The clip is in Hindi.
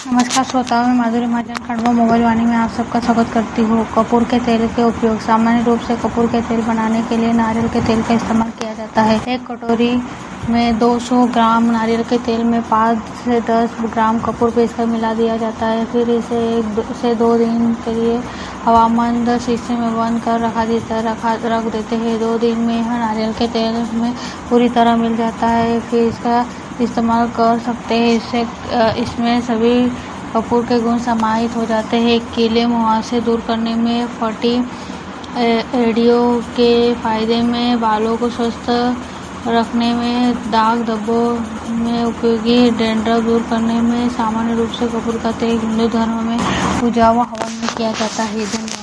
नमस्कार श्रोताओं, मैं माधुरी महाजन खंडवा मोबाइल वाणी में आप सबका स्वागत करती हूँ। कपूर के तेल के उपयोग। सामान्य रूप से कपूर के तेल बनाने के लिए नारियल के तेल का इस्तेमाल किया जाता है। एक कटोरी में 200 ग्राम नारियल के तेल में 5 से 10 ग्राम कपूर पीसकर मिला दिया जाता है। फिर इसे 1 से 2 दिन के लिए हवामंद शीशे में बंद कर रख देते हैं। 2 दिन में यह नारियल के तेल में पूरी तरह मिल जाता है। फिर इसका इस्तेमाल कर सकते हैं। इसमें सभी कपूर के गुण समाहित हो जाते हैं। कीले मुहासे दूर करने में, फटी एड़ियों के फायदे में, बालों को स्वस्थ रखने में, दाग धब्बों में उपयोगी, डैंड्रफ दूर करने में। सामान्य रूप से कपूर का तेल हिंदू धर्म में पूजा व हवन में किया जाता है। धन्यवाद।